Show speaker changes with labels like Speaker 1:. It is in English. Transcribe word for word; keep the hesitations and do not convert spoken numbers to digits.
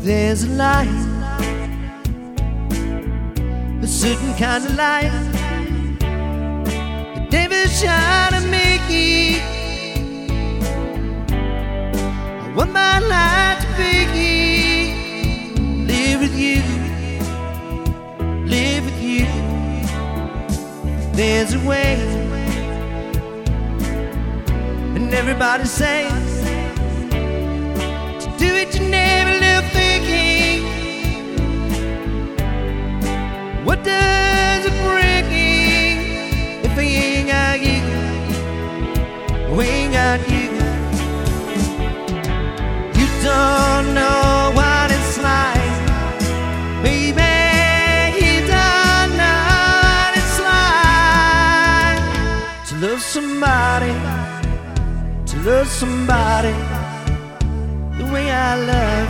Speaker 1: There's a light, a certain kind of light that never shine on me. I want my life to be, live with you, live with you. There's a way, and everybody says to do it, you never live thinking. What does it bring if we ain't got you? We ain't got you. You don't know what it's like, baby. You don't know what it's like to love somebody, to love somebody the way I love.